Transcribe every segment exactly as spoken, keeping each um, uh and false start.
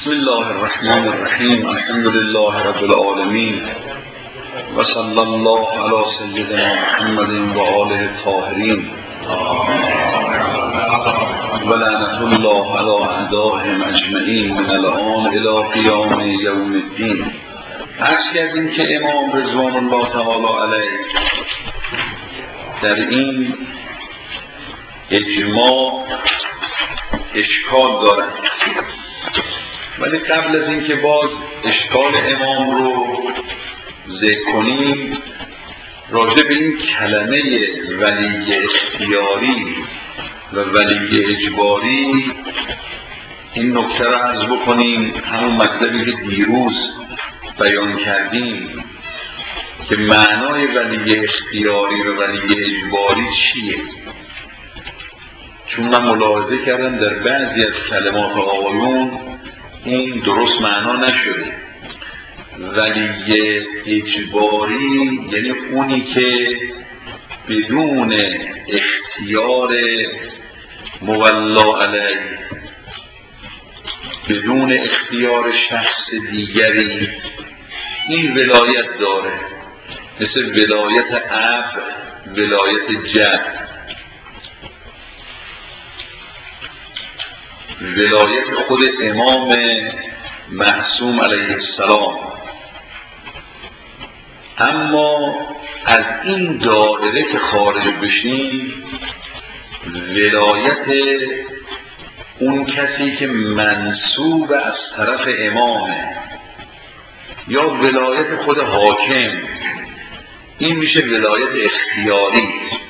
بسم الله الرحمن الرحیم. الحمد لله رب العالمین و صلی الله علی سیدنا محمد و آله الطاهرین و لعنة الله علی اعدائهم اجمعین من الآن الی قیام یوم الدین. عرض کردیم که امام رضوان الله تعالی علیه در این اجماع اشکال دارد، ولی قبل از اینکه باز اشکال امام رو ذکر کنیم، راجع به این کلمه ولی اختیاری و ولی اجباری این نکته رو عرض بکنیم. همون مطلبی که دیروز بیان کردیم که معنای ولی اختیاری و ولی اجباری چیه، چون من ملاحظه کردم در بعضی از کلمات آقایون این درست معنا نشده. ولی اجباری یعنی اونی که بدون اختیار مولا علیه، بدون اختیار شخص دیگری این ولایت داره، مثل ولایت اب، ولایت جد، ولایت خود امام معصوم علیه السلام. اما از این دایره که خارج بشیم، ولایت اون کسی که منسوب از طرف امامه یا ولایت خود حاکم، این میشه ولایت اختیاری.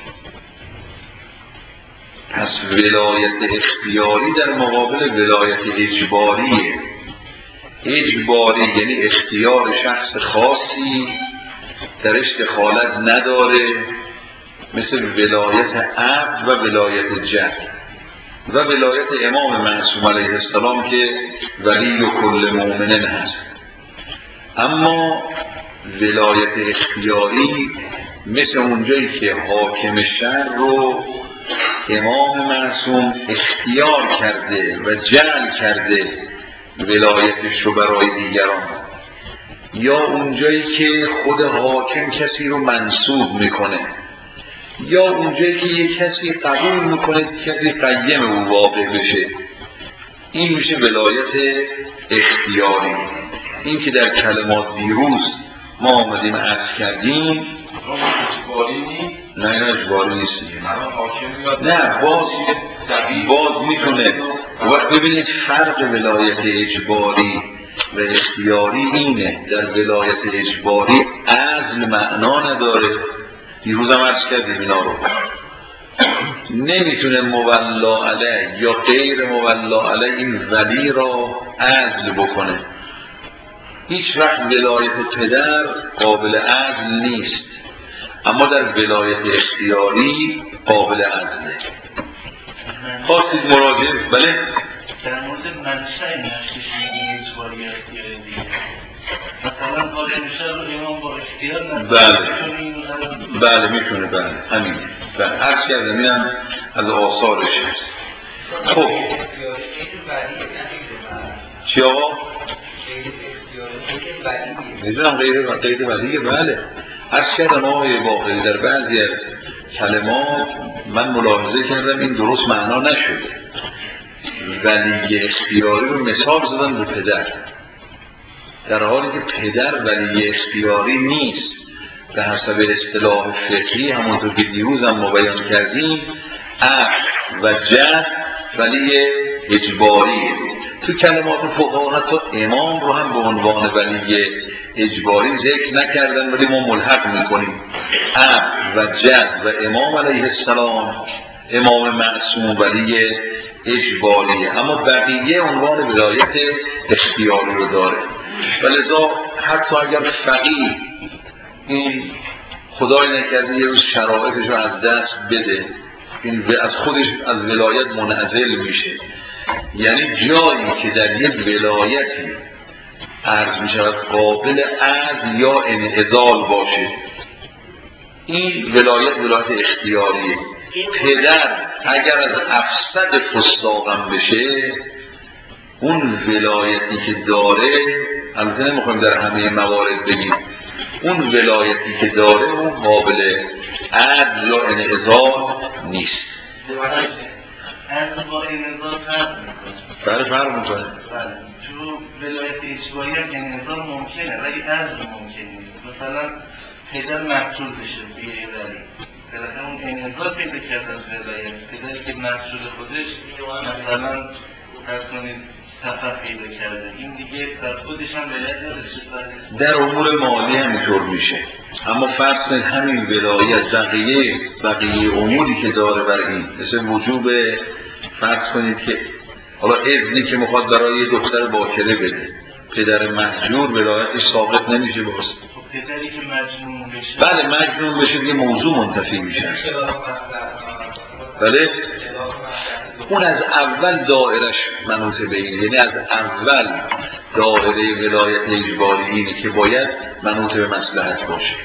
پس ولایت اختیاری در مقابل ولایت اجباریه. اجباری یعنی اختیار شخص خاصی درش دخالت نداره، مثل ولایت اب و ولایت جد و ولایت امام معصوم علیه السلام که ولی و کل مؤمن هست. اما ولایت اختیاری مثل اونجایی که حاکم شهر رو امام معصوم اختیار کرده و جعل کرده ولایتش رو برای دیگران، یا اونجایی که خود حاکم کسی رو منصوب میکنه، یا اونجایی که یک کسی قبول میکنه کسی قیم او واقع بشه، این میشه ولایت اختیاری. این که در کلمات دیروز ما آمدیم عرض کردیم نه نه اجباری نیست، نه باز باز میتونه. وقت ببینید فرق ولایت اجباری و اختیاری اینه، در ولایت اجباری عزل معنا نداره، دیروز هم عرض کردیم اینا رو. نمیتونه مولا علیه یا غیر مولا علیه این ولی را عزل بکنه. هیچ وقت ولایت پدر قابل عزل نیست، اما در ولایت اختیاری قابل عزله. خواستید مراجعه؟ بله؟ در مورد منشأ نقشش میگه اجباری اختیاری دیگه، مثلا حاکم شهر رو امام با اختیار نداره. بله بله میتونه، بله همین. بله عرض کردم اینم از آثارش هست. خب چی آقا؟ میدونم غیر غیر ولیه. بله عرض کردم آقای باقری در بعضی از کلمات من ملاحظه کردم این درست معنا نشده. ولی اختیاری رو مثال زدن به پدر، در حالی که پدر ولی اختیاری نیست. به حسب اصطلاح فقهی همونطور که دیروز هم ما بیان کردیم، اب و جد ولی اجباریه. تو کلمات فقها حتی امام رو هم به عنوان ولی اجباری ذکر نکردن، ولی ما ملحق میکنیم اب و جد و امام علیه السلام، امام معصوم ولی اجباریه، اما بقیه عنوان ولایت اختیاری رو داره. و لذا حتی اگر فقیه این خدای نکرده یه روز شرایطش رو از دست بده، این از خودش از ولایت منعزل میشه. یعنی جایی که در یک ولایتی عرض می شود قابل عزل یا انعزال باشه، این ولایت ولایت اون ولایتی که داره، البته نمیخوایم در همه موارد بگیم، اون ولایتی که داره اون قابل عدل یا انعزال نیست. عدل با انعزال فرق میکنه. بله فرق میکنه. بله. تو ولایت اجباری هم انعزال ممکنه ولی عدل ممکن نیست. مثلا پدر محصول بشه بیه ولی بالاخره اون انعزال پیدا کرد از ولایت. پدری که محصول خودش مثلا فرض کنید سفر پیدا کرده، این دیگه در خودش هم ولایت نداشته. در امور مالی همینطور میشه، اما فرض کنید همین ولایت بقیه بقیه اموری که داره بر این، مثل وجوب فرض کنید که حالا اذنی که میخواد برای دختر باکره بده، پدر مهجور ولایتش ثابت نمیشه باز. پدری که مجنون بشه، بله مجنون بشه دیگه موضوع منتفی میشه. بله اون از اول دایرش منوط به این، یعنی از اول دایره ولایت اجباری اینه که باید منوط به مصلحت باشه.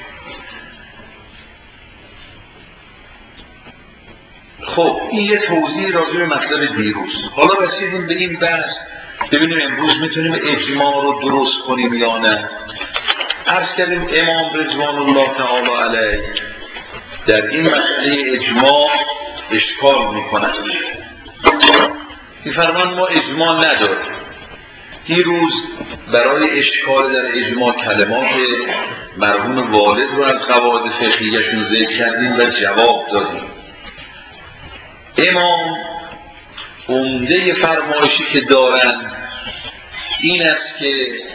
خب این یه توضیح راجع به مطلب دیروز. حالا رسیدیم به این بحث ببینیم امروز میتونیم اجماع رو درست کنیم یا نه. عرض کردیم امام رضوان الله تعالی علیه در این مسئله اجماع اشکال میکنند. میفرمان ما اجماع نداریم. دیروز برای اشکال در اجماع کلمات مرحوم والد رو از قواعد فقهیشون ذکر کردیم و جواب دادیم. امام عمده فرمایشی که دارند این است که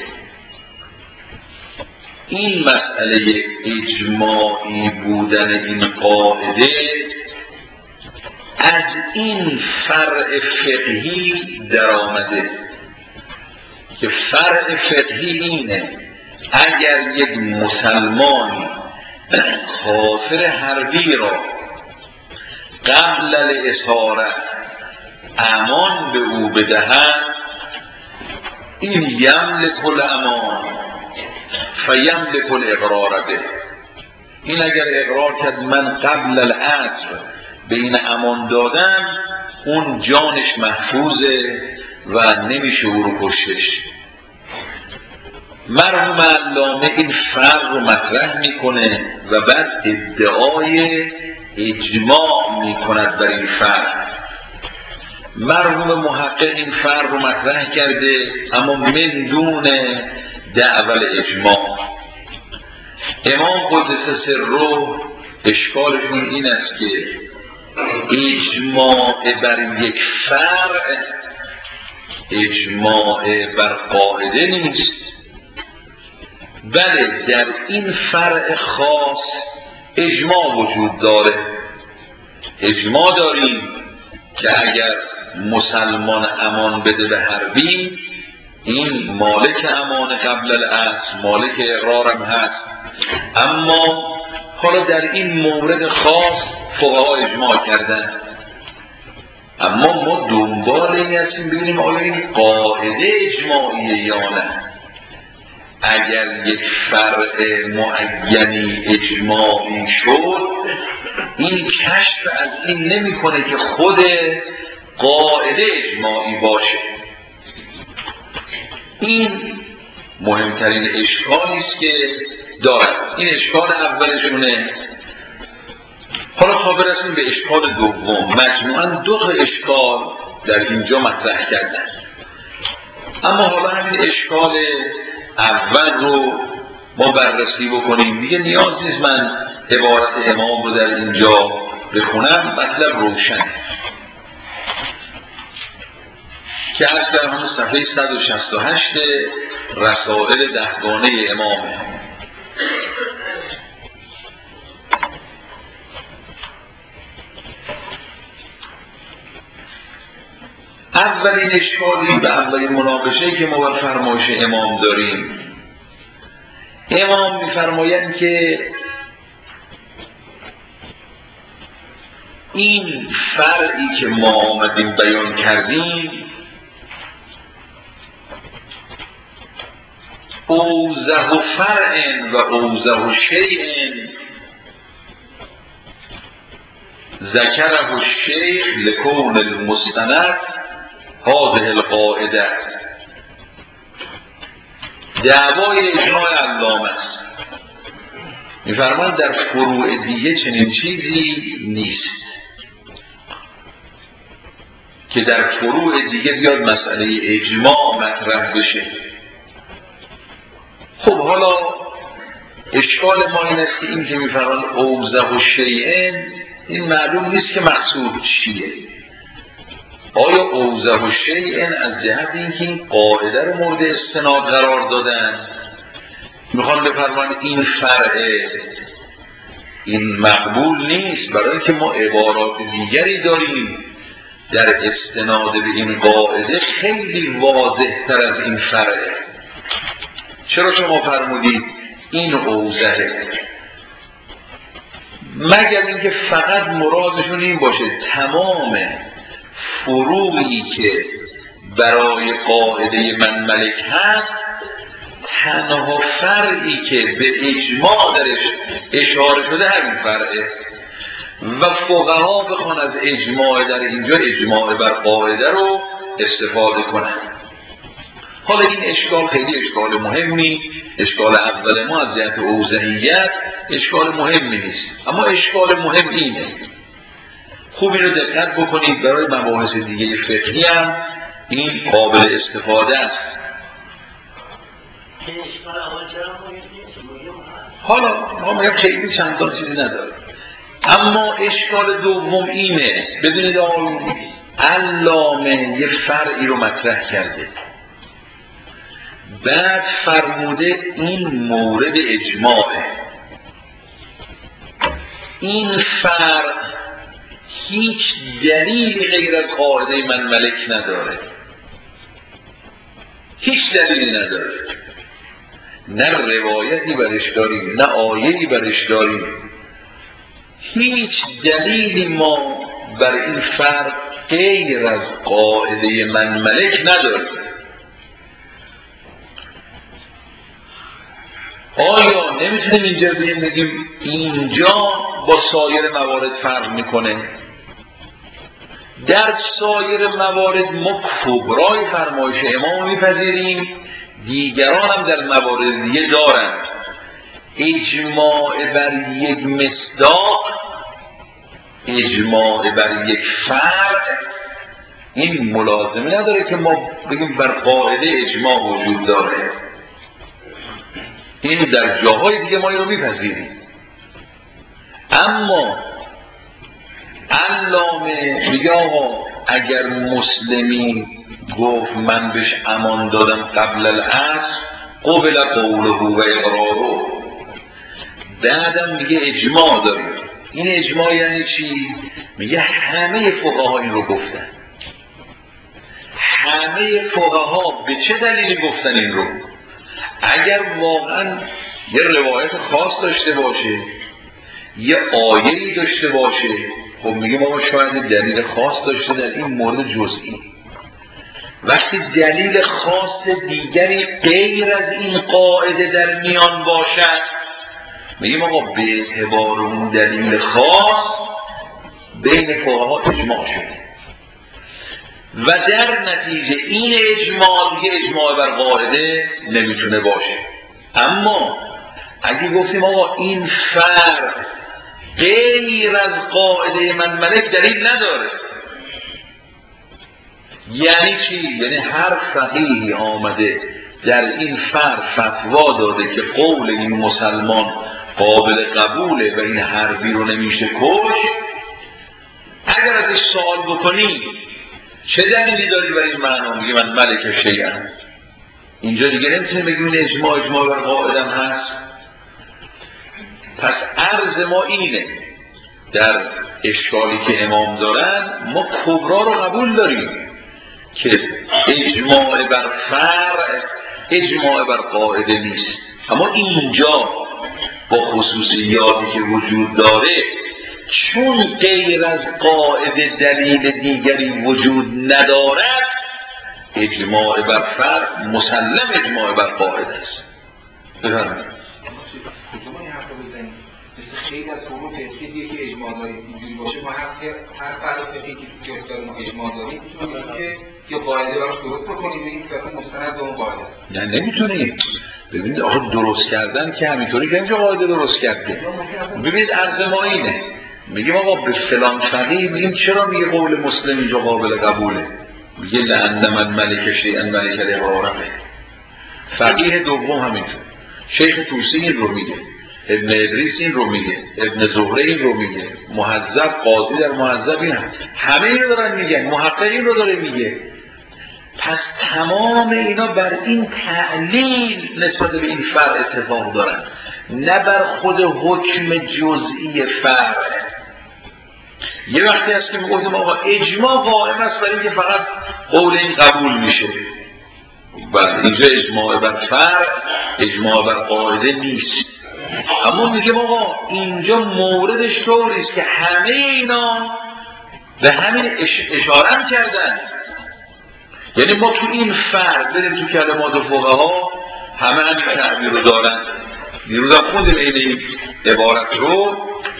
این مسئله اجماعی بودن این قاعده از این فرع فقهی در آمده که فرع فقهی اینه اگر یک مسلمانی کافر حربی را قبل الاساره امان به او بدهد این یملک الامان فیملک الاقرار به، این اگر اقرار کرد من قبل العصر به این امان دادم اون جانش محفوظه و نمیشه او رو کشتش. مرحوم علامه این فرق رو مطرح میکنه و بعد ادعای اجماع میکند بر این فرق. مرحوم محقق این فرق رو مطرح کرده اما من دون دعوی اجماع. امام قدس سره اشکالشون این است که اجماع بر یک فرع اجماع بر قاعده نیست، بله در این فرع خاص اجماع وجود داره. اجماع داریم که اگر مسلمان امان بده به حربی این مالک امان قبل العصر، مالک اقرارم هست. اما حالا در این مورد خاص فقها اجماع کردن، اما ما دنبال این هستیم ببینیم آیا این قاعده اجماعیه یا نه. اگر یک فرع معینی اجماعی شد این کشف از این نمی کنه که خود قاعده اجماعی باشه. این مهمترین اشکالی است که دارد. این اشکال اولشونه. حالا تا برسیم به اشکال دوم، مجموعاً دو تا اشکال در اینجا مطرح کردن، اما حالا همین اشکال اول رو ما بررسی بکنیم. دیگه نیاز نیست من عبارت امام رو در اینجا بخونم، مطلب روشن که از در همون صفحه صد و شصت و هشت رسائل دهگانه امامه. اولین اشکالی و اولین مناقشه‌ای که ما بر فرمایش امام داریم، امام می‌فرمایند که این فرعی که ما آمدیم بیان کردیم اوضح فرع و اوضح شیء ذکره الشیخ لکون المستند هذه القاعده دعوای اجماع علامه است. می‌فرمایند در فروع دیگه چنین چیزی نیست که در فروع دیگه بیاد مسئله اجماع مطرح بشه. خب حالا اشکال ما این است که این که می‌فرمایند اوضح و شیئن، این معلوم نیست که مقصود چیه. آیا اوضح و شیئن از جهت اینکه این قاعده رو مورد استناد قرار دادن، میخوان بفرمایند این فرعه، این مقبول نیست، برای اینکه ما عبارات دیگری داریم در استناد به این قاعده خیلی واضح تر از این فرعه. چرا شما فرمودید این اوضحه؟ مگر اینکه فقط مرادشون این باشه تمام فروعی که برای قاعده من ملک هست تنها فرعی که به اجماع درش اشاره شده همین فرعه و فقها بخوان از اجماع در اینجا اجماع بر قاعده رو استفاده کنن. حالا این اشکال خیلی اشکال مهمی، اشکال اول ما از جهت اوضحیت اشکال مهمی نیست، اما اشکال مهم اینه، خوب این رو دقت بکنید، برای مباحث دیگه فقهی هم این قابل استفاده است. حالا ما میگم خیلی چندان چیزی نداره، اما اشکال دوم اینه، ببینید علامه یه فرعی رو مطرح کرده، بعد فرموده این مورد اجماعه. این فرع هیچ دلیلی غیر از قاعده من ملک نداره، هیچ دلیلی نداره، نه روایتی برش داریم نه آیه‌ای برش داریم، هیچ دلیلی ما بر این فرق غیر از قاعده من ملک نداریم. آیا نمیتونیم اینجا بگیم بگیم اینجا با سایر موارد فرق میکنه؟ در سایر موارد ما کبرای فرمایش امام میپذیریم، دیگران هم در موارد دیگه دارن. اجماع بر یک مصداق، اجماع بر یک فرد، این ملازمه نداره که ما بگیم بر قاعده اجماع وجود داره. این در جاهای دیگه ما این رو میپذیریم. اما علامه میگه آقا اگر مسلمی گفت من بهش امان دادم قبل العصر قبل قوله و اقراره، بعدم میگه اجماع داریم. این اجماع یعنی چی؟ میگه همه فقها این رو گفتن. همه فقها به چه دلیلی گفتن این رو؟ اگر واقعا یه روایت خاص داشته باشه، یه آیه‌ای داشته باشه، خب میگه ما شاید دلیل خاص داشته در این مورد جزئی. وقتی دلیل خاص دیگری غیر از این قاعده در میان باشد، میگیم آقا به اعتبار اون دلیل خاص بین فقها اجماع شده و در نتیجه این اجماع دیگه اجماع بر قاعده نمیتونه باشه. اما اگه گفتیم آقا این فرق غیر از قاعده من ملک دلیل نداره، یعنی چی؟ یعنی هر فقیهی آمده در این فرق فتوا داده که قول این مسلمان قابل قبوله و این حرفی رو نمیشه کش، اگر ازش سوال بکنی چه دلیلی داری برای این معنا؟ میگه من ملک شیعم. اینجا دیگه نمیتونیم بگیم این اجماع اجماع بر قاعدم هست. پس عرض ما اینه، در اشکالی که امام دارن ما کبرا رو قبول داریم که اجماع بر فرع اجماع بر قاعده نیست، اما اینجا با خصوصیاتی که وجود داره چون غیر از قاعده دلیل دیگری وجود ندارد، اجماع بر فرع مسلم اجماع بر قاعده است. بفرمایید. مثل خیلی از فروع فقهی که اجماع داریم اینجوری باشه ما هر هر فرد فقهی که تو گرفتار ما اجماع داریم میتونیم که یا قاعده براش درست بکنیم بگیم که اصلا مستند به اون قاعده. نه نمیتونید. ببینید آخه درست کردن که همینطوری که اینجا قاعده درست کرده. ببینید عرض ما اینه میگیم آقا به فلان فقیه میگیم چرا میگه قول مسلم اینجا قابل قبوله؟ میگه لأن من ملک شیئا ملک الاغرارمه. فقیه دوم همینطور. شیخ طوسی این رو میگه، ابن ادریس این رو میگه، ابن زهره این رو میگه، مهذب قاضی در مهذب این هم. همه این رو دارن میگن، محقق این رو داره میگه. پس تمام اینا بر این تعلیل نسبت به این فرع اتفاق دارن، نه بر خود حکم جزئی فرع. یه وقتی هست که میگفتیم آقا اجماع قائم است برای اینکه فقط قول این قبول میشه، بله اینجا اجماع بر فرع اجماع بر قاعده نیست. اما میگیم آقا اینجا موردش طوریست که همه اینا به همین اشاره کردن. یعنی ما تو این فرق بریم تو کلمات فقها همه همین تعبیر رو دارن. دیروز هم خوندیم این عبارت رو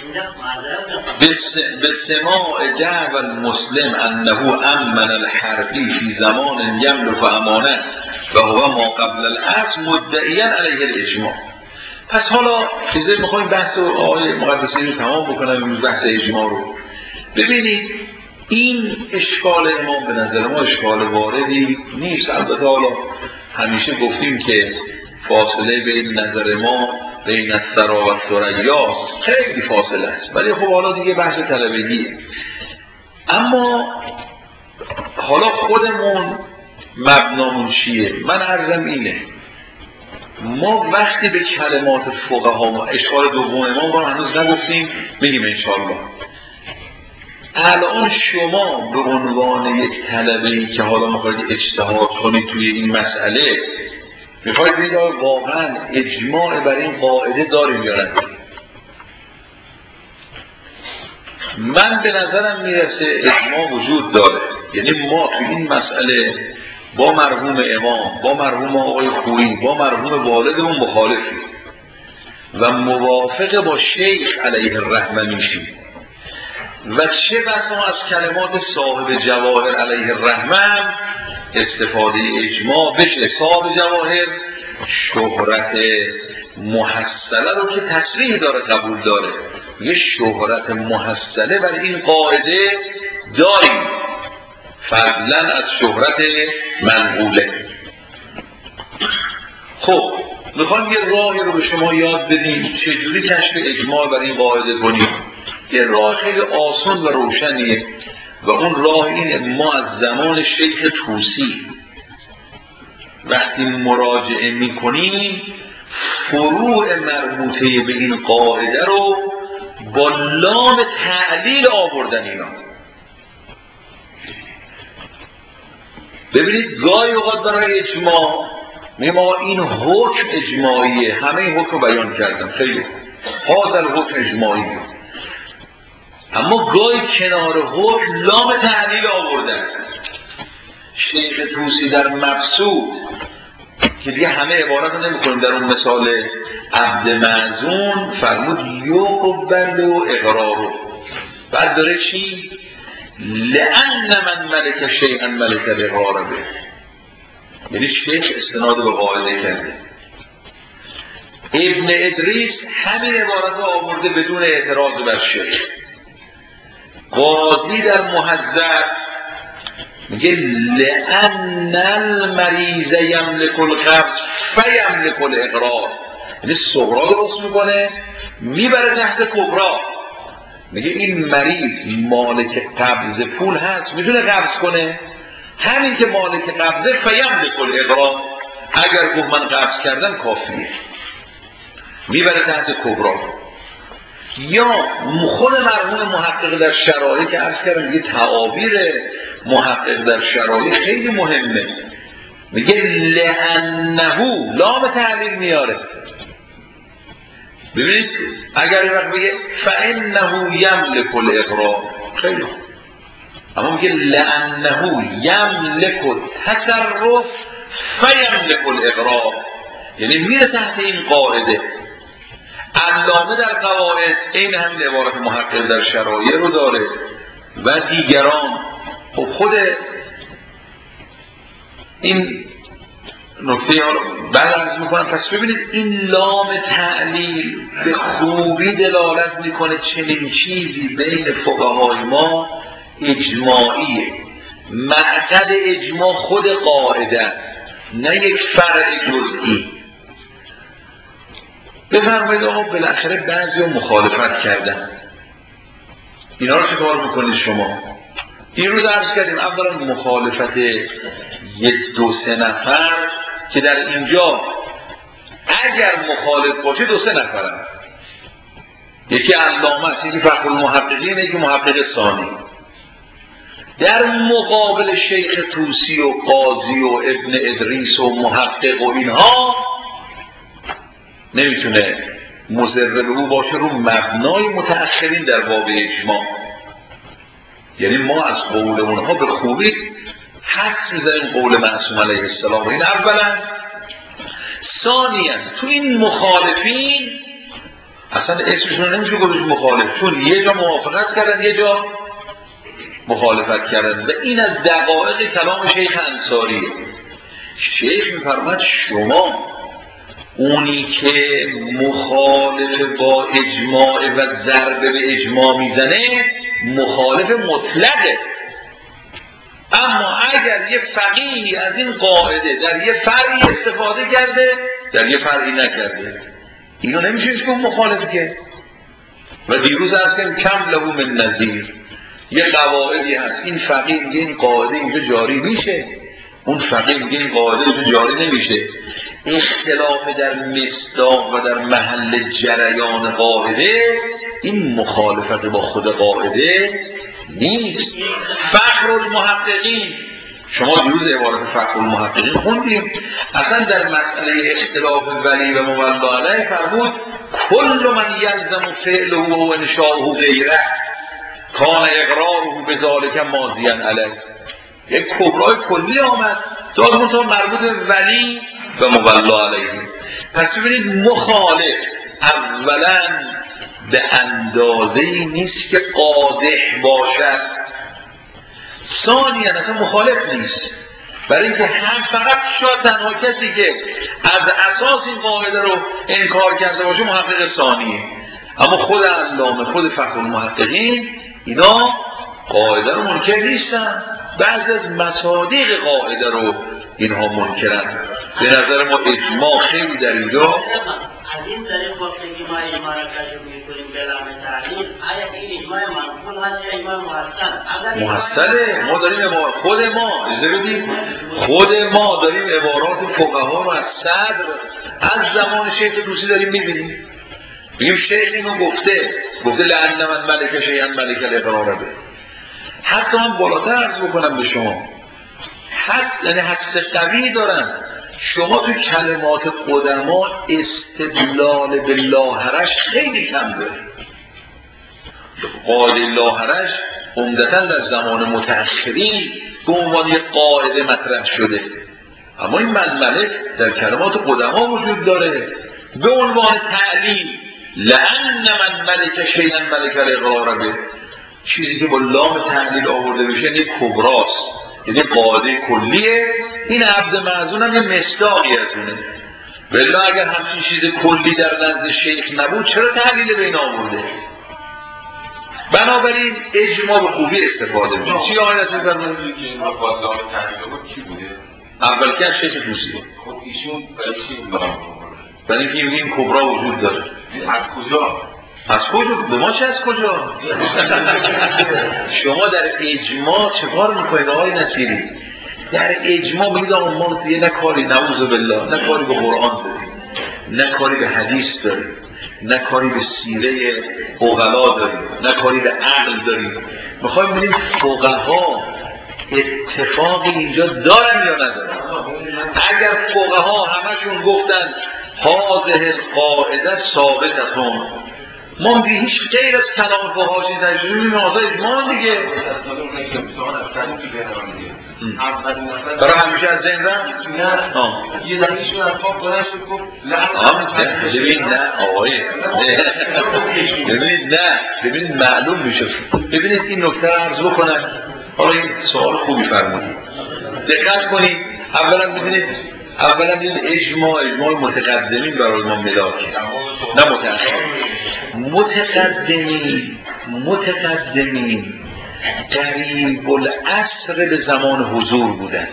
به سماع دعوی المسلم انه امن الحربی فی زمان یملک امانه و هو ما قبل العصر مدعیا علیه الاجماع. پس حالا چیزی میخوایم بحث و آقای مقدسی رو تمام بکنم بحث اجماع رو. ببینید این اشکال امام به نظر ما اشکال واردی نیست. البته حالا همیشه گفتیم که فاصله بین نظر ما بین الثری و ثریا خیلی فاصله است، ولی خب حالا دیگه بحث طلبگیه. اما حالا خودمون مبنامون چیه؟ من عرضم اینه، ما وقتی به کلمات فقها ما اشکال دوم امام رو هنوز نگفتیم، بگیم انشاءالله. الان شما به عنوان یک طلبه‌ای که حالا میخواید اجتهاد کنید توی این مسئله، میخواید بگید واقعا اجماع بر این قاعده داریم یا نداریم؟ من به نظرم میرسه اجماع وجود داره. یعنی ما توی این مسئله با مرحوم امام، با مرحوم آقای خویی، با مرحوم والدمون مخالفیم و موافق با شیخ علیه الرحمه میشیم. و چه بسا از کلمات صاحب جواهر علیه الرحمه استفاده اجماع بشه. صاحب جواهر شهرت محصله رو که تصریح داره قبول داره، یه شهرت محصله برای این قاعده داریم فضلا از شهرت منقوله. خب میخوام یه راهی رو به شما یاد بدیم چجوری کشف اجماع برای این قاعده کنیم. یه راه خیلی آسان و روشنیه و اون راه اینه، ما از زمان شیخ طوسی وقتی مراجعه میکنیم فروع مربوطه به این قاعده رو با لام تعلیل آوردن اینا. ببینید گاهی اوقات برای اجماع میگم آقا این حکم اجماعیه، همه این حکم رو بیان کردم خیلی هذا الحکم اجماعیه، اما گاهی کنار حکم لام تعلیل آوردن. شیخ طوسی در مبسوط که دیگه همه عبارت رو نمی کنیم، در اون مثال عبد معزون فرمود یقبل و اقرارو، بعد داره چی؟ لأن من ملک شیئا ملک الاقرار به، یعنی شیخ استناد به قاعده کرده. ابن ادریس همین عبارت رو آورده بدون اعتراض بر شیخ. قاضی در مهذب میگه لأن المریض یملک القبض فیملک الاقرار، یعنی صغرا درست میکنه میبره تحت کبرا. میگه این مریض مالک قبض پول هست، میتونه قبض کنه، همین که مالک قبضه فیملک الاقرار، اگر گفت من قبض کردم کافیه، میبره تحت کبرا. یا خود مرحوم محقق در شرایع که عرض کردم، میگه تعابیر محقق در شرایع خیلی مهمه. میگه لأنه لام تعلیل میاره. ببینید اگر وقت بگه فإنه یملک الاقرار خیلی خوب، اما میگه لأنه یملک التصرف فیملک الاقرار، یعنی میره تحت این قاعده. علامه در قواعد این همین عبارت محقق در شرایع رو داره و دیگران. خب خود این نکته ها رو بعد عرض میکنم. پس ببینید این لام تعلیل به خوبی دلالت میکنه چنین چیزی بین فقهای ما اجماعیه. معقد اجماع خود قاعده نه یک فرع جزئی. بفرمایید آقا بالاخره بعضی ها مخالفت کردن، اینا رو چه کار میکنید شما؟ این رو درس کردیم. اولا مخالفت یک دو سه نفر که در اینجا اگر مخالف باشه دو سه نفر هست، یکی علامه است، یکی فخر المحققین، یکی محقق ثانی. در مقابل شیخ طوسی و قاضی و ابن ادریس و محقق و اینها نمیتونه مضر به او باشه رو مبنای متأخرین در باب اجماع. یعنی ما از قول اونها به خوبی حد می‌زنیم قول معصوم علیه السلام. این اولا. ثانیاً تو این مخالفین اصلا اسمشون نمیشه گذاشت مخالف، چون یه جا موافقت کردن یه جا مخالفت کردن و این از دقایق کلام شیخ انصاریه. شیخ می‌فرماید شما اونی که مخالف با اجماع و ضربه به اجماع میزنه مخالف مطلقه، اما اگر یه فقیهی از این قاعده در یه فرعی استفاده کرده در یه فرعی نکرده اینو نمیشه که اون مخالف که. و دیروز عرض کردیم کم له من نظیر، یه قواعدی هست این فقیه میگه این قاعده اینجا جاری میشه، اون فقیه میگه این قاعده اینجا جاری نمیشه. اختلاف در مصداق و در محل جریان قاعده این مخالفت با خود قاعده نیست. فخر المحققین، شما دیروز عبارت فخر المحققین خوندیم، اصلا در مسئله اختلاف ولی و مولا علیه فرمود کل من یلزم فعله و انشاؤه غیره کان اقراره بذالک ماضیا علیه. یک کبرای کلی آمد داد تا مربوط به ولی و مولا علیه. پس ببینید مخالف اولا به اندازه‌ای نیست که قادح باشد، ثانیاً اصلا مخالف نیست، برای اینکه هم فقط شاید تنها کسی که از اساس این قاعده رو انکار کرده باشه محقق ثانیه. اما خود علامه، خود فخر المحققین اینا قاعده رو منکر نیستن، بعضی از مصادیق قاعده رو اینها منکرن. به نظر ما اجماع خیلی در اینجا از این طریق گفتگی ما اجماع را کشف می‌کنیم به لام تعلیل. آیا این اجماع منقول هست یا اجماع محسن؟ محسنه. ما داریم عبارات خود ما اجازه بدید خود ما داریم عبارات فقها رو از صدر از زمان شیخ طوسی داریم می‌بینیم. میگیم شیخ اینو گفته گفته لعن من ملک شیئا ملک الاقرار به. حتی من بالاتر عرض بکنم به شما، حد یعنی حد قوی دارن. شما تو کلمات قدما استدلال به لاهرش خیلی کم داره. قاعده لاهرش عمدتاً در زمان متأخرین به عنوان یک قاعده مطرح شده، اما این ململه در کلمات قدما وجود داره به عنوان تعلیل. لعن من ملک شیئا ملک الاقرار به، چیزی که با لام تعلیل آورده بشه یک کبراست، یعنی قاعده کلیه. این عبد معزون هم یه مصداقی از اونه. ولی اگر همچین چیز کلی در نزد شیخ نبود چرا تعلیل به این آورده؟ بنابراین اجماع به خوبی استفاده میشه. چی آیت فرمودید که این رو با لام تعلیل بود کی بوده؟ اول که شیخ طوسیه. خب ایشون برای چی این لام آورده؟ برای اینکه این کبرا وجود داره. از کجا؟ از کجا؟ به ما چه از کجا؟ شما در اجماع چه کار میکنید آقای نصیری؟ در اجماع میگید آقا ما دیگه نه کاری نعوذ بالله نه کاری به قرآن داریم، نه کاری به حدیث داریم، نه کاری به سیره عقلا داریم، نه کاری به عقل داریم. میخوایم ببینیم فقها اتفاقی اینجا دارن یا ندارن. اگر فقها همشون گفتن هذه القاعده ثابتتون، ما دیگه هیچ غیر از کلام فقها چیزی نشد، می‌بینیم آزاد اجماع دیگه. اولین نفر برای همیشه از ذهن رفت؟ نه آه. یه دفعه ایشون از خواب بلند شد گفت آه نه ببین نه آقای ببینید نه ببینید معلوم میشه. ببینید این نکته رو عرض بکنم. حالا این سوال خوبی فرمودید، دقت کنید. اولا ببینید اولا این اجماع اجماع متقدمین برای امام ملاکی نه متأخرین. متقدمین متقدمین قریب العصر به زمان حضور بودن.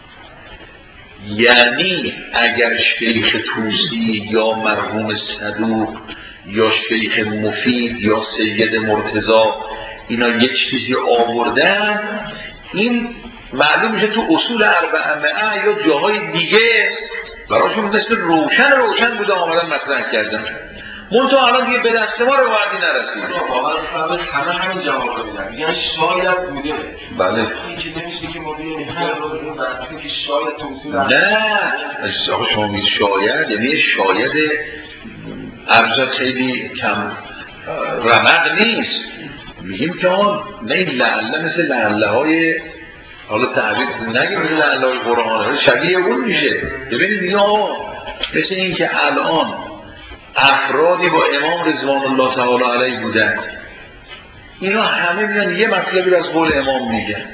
یعنی اگر شیخ طوسی یا مرحوم صدوق یا شیخ مفید یا سید مرتضی اینا یک چیزی آوردن، این معلوم میشه تو اصول اربعه یا جاهای دیگه براشون مثل روشن روشن بوده آمدن مطرح کردن. منتها الان دیگه به دست ما روایتی نرسید. واقعا فرض همه همین جواب رو میدن. یعنی شاید بوده. بله. این که نمیشه که ما بیایم هر روز این بحثی که شاید توصیل نه آقا شما میگید شاید، یعنی شاید ارجا خیلی کم رمق نیست. میگیم که آن نه این لعله مثل لعله های حالا تعبیر نگیم مثل لعله های قرآن شبیه اون میشه. ببینید میگه آقا مثل این که الان افرادی با امام رضوان الله تعالی علیه بودن، اینا همه میان یه مطلبی از قول امام میگن،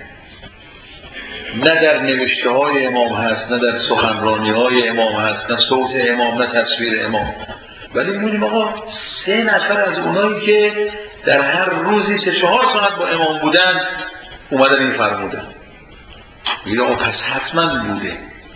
نه در نوشته های امام هست، نه در سخنرانی های امام هست، نه صوت امام، نه تصویر امام. ولی میبینیم آقا سه نفر از اونایی که در هر روزی سه چهار ساعت با امام بودن اومدن این فرمودن. میگه آقا پس حتما بوده.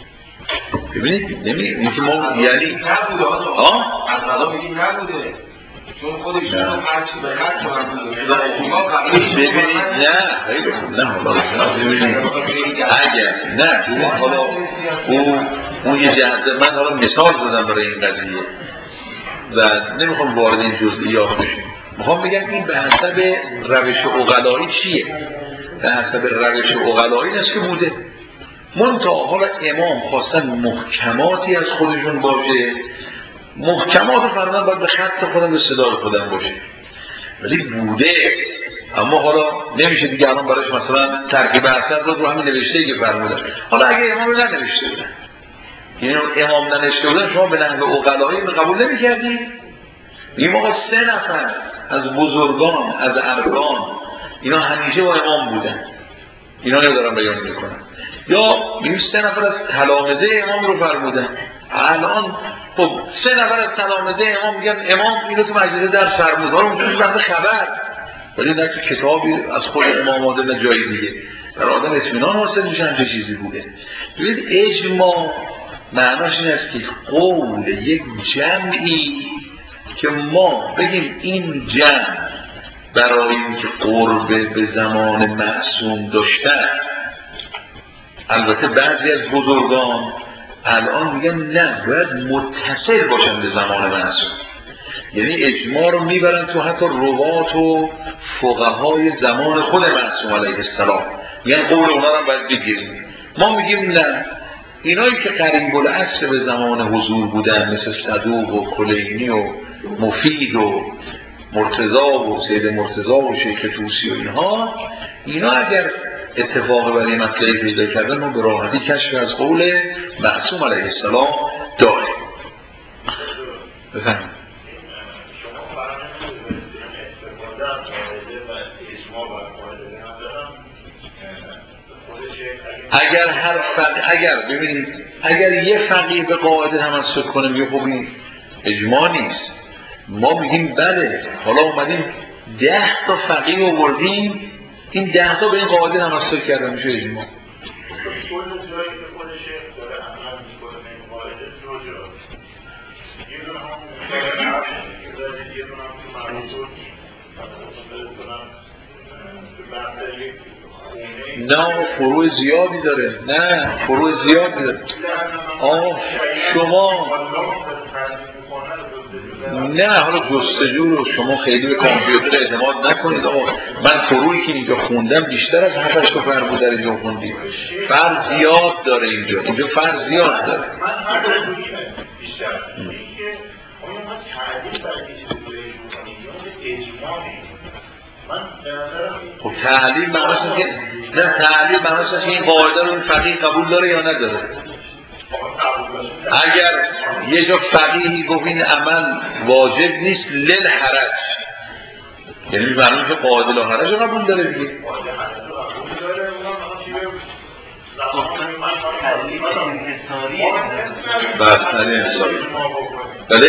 ببینید نمیگه اینکه ما یعنی نبوده ها از قضا میگیم نبوده، چون خود ایشون هم هرچی به هر چون بوده. ببینید نه خیلی نه حالا ببینید اگر نه ببینید حالا اون اون یه جهت من حالا مثال زدم برای این قضیه و نمیخوام وارد این جزئیات بشیم. میخوام بگم این به حسب روش عقلایی چیه؟ به حسب روش عقلایی است که بوده. منتها حالا امام خواستن محکماتی از خودشون باشه، محکمات فرمان باید به خط خودم به صدای خودم باشه، ولی بوده. اما حالا نمیشه دیگه الان براش مثلا ترکیب اثر رو رو همین نوشته که فرمودن. حالا اگه امام رو ننوشته بودن، یعنی امام ننوشته بودن، شما به نحو عقلایی قبول نمی‌کردید؟ این آقا سه نفر از بزرگان از ارکان اینا همیشه با امام بودن، اینا رو دارم بیان میکنم. یا میگیم سه نفر از تلامذه امام رو فرمودن. الان خب سه نفر از تلامذه امام میگن امام اینو تو مجلس درس فرمود، حالا اونجوری وقت خبر، ولی نه تو کتابی از خود امام آمده نه جای دیگه. در آدم اطمینان حاصل میشن چه چیزی بوده. ببینید اجماع معناش این است که قول یک جمعی که ما بگیم این جمع برای اینکه قرب به زمان معصوم داشتن، البته بعضی از بزرگان الان میگن نه باید متصل باشن به زمان معصوم، یعنی اجماع رو میبرن تو حتی روات و فقهای زمان خود معصوم علیه السلام، یعنی قول اونا رو باید بگیریم. ما میگیم نه، اینایی که قریب العصر به زمان حضور بودن مثل صدوق و کلینی و مفید و مرتضی و سید مرتضی و شیخ طوسی و اینها، اینا اگر اتفاق برای مطلعی پیدا کردن ما به راحتی کشف از قول معصوم علیه السلام داریم. بفهم اگر هر فقیه اگر ببینید اگر یه فقیه به قاعده تمسک کنه میگه خب این اجماع نیست، ما میگیم بله حالا اومدیم ده تا فقیه آوردیم، این ده تا به این قاعده تمسک کردن میشه اجماع. نه فروع زیادی داره، نه فروع زیادی داره. آه شما نه حالا جستجو رو شما خیلی به کامپیوتر اعتماد نکنید. آقا من فروعی که اینجا خوندم بیشتر از هفت هشت تا فرق بود در اینجا خوندیم، فرق زیاد داره اینجا، اینجا فرق زیاد داره. خب تعلیم معناش اینه که نه تعلیم معناش اینه که این قاعده رو این فقیه قبول داره یا نداره. اگر یه جا فقیهی گفت این عمل واجب نیست لل حرج، یعنی معنی که قاعده لا حرج رو قبول داره دیگه. بله تعلیم انحصاری. بله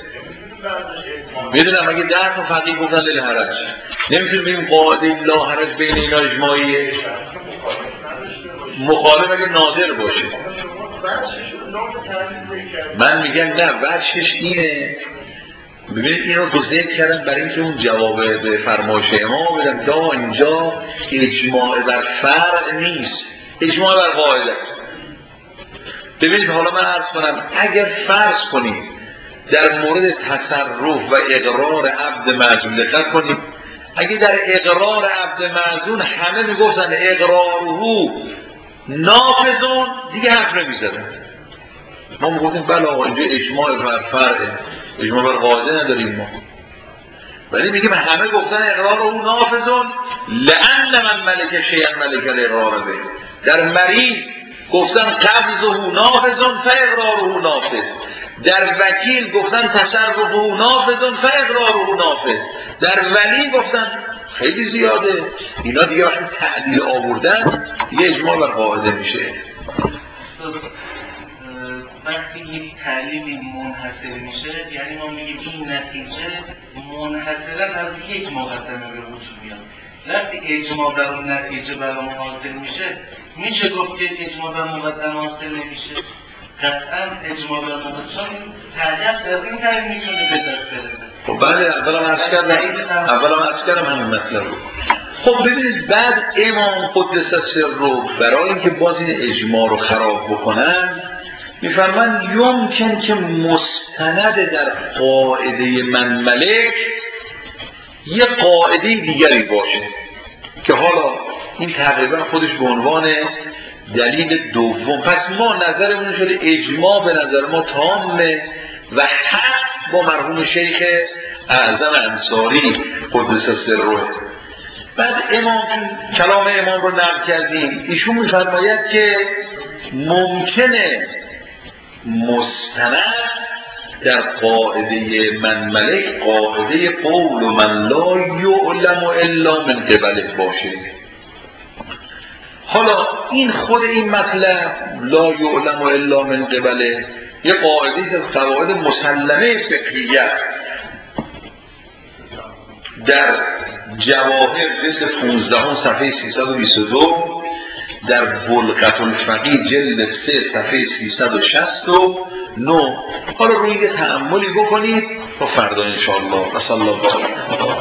میدونم اگه ده تا فقیه گفتن لل حرج نمیتونیم بگیم قاعده لا حرج بین اینا اجماعیه. مخالف اگه نادر باشه. من میگم نه وجهش اینه. ببینید این رو ذکر کردم برای اینکه اون جواب به فرمایش امام بدم دا اینجا اجماع بر فرع نیست، اجماع بر قاعده است. ببینید حالا من عرض کنم اگر فرض کنید در مورد تصرف و اقرار عبد معزول دقت کنید، اگه در اقرار عبد معزول همه میگفتن اقراره نافذون دیگه حرف نمیزدن. ما میگفتیم بله آقا اینجا اجماع بر فرعه، اجماع بر قاعده نداریم ما. ولی میگیم همه گفتن اقرار او نافذون لأن من ملک شیئا ملک الاقرار به. در مریض گفتن قبضه نافذون فاقراره نافذ. در وکیل گفتن تصرفه نافذون فاقراره نافذ. در ولی گفتن خیلی زیاده. اینا دیگه وقتی تعدیل آوردن دیگه اجماع بر قاعده میشه. وقتی یک تعلیمی منحصر میشه یعنی ما میگیم این نتیجه منحصرا از یک مقدمه به وجود میاد. وقتی اجماع بر اون نتیجه برام حاصل میشه میشه گفت که اجماع بر مقدمه حاصل نمیشه. قطعا اجماع بر مقدمه تعجب از این تعلیم میتونه به دست برسه. خب بله اولا من عرض کردم اولا من عرض کردم همین مطلب رو. خب ببینید بعد امام قدس سره برای اینکه باز این اجماع رو خراب بکنن میفرمان یمکن که مستند در قاعده من ملک یه قاعده دیگری باشه که حالا این تقریبا خودش به عنوان دلیل دوم. پس ما نظرمون شده اجماع به نظر ما تامه و حق با مرحوم شیخ اعظم انصاری قدس سره. بعد امام کلام امام رو نقل کردیم، ایشون میفرماید که ممکنه مستند در قاعده من ملک قاعده قول من لا یعلم الا من قبله باشه. حالا این خود این مطلب لا یعلم الا من قبله یه قاعده از قواعد مسلمه فقهیه در جواهر جلد پانزده صفحه سیصد و بیست و دو، در بلغة الفقیه جلد سه صفحه سیصد و شصت و نه. حالا روی تأملی بکنید تا فردا انشاءالله. صلی الله علیه و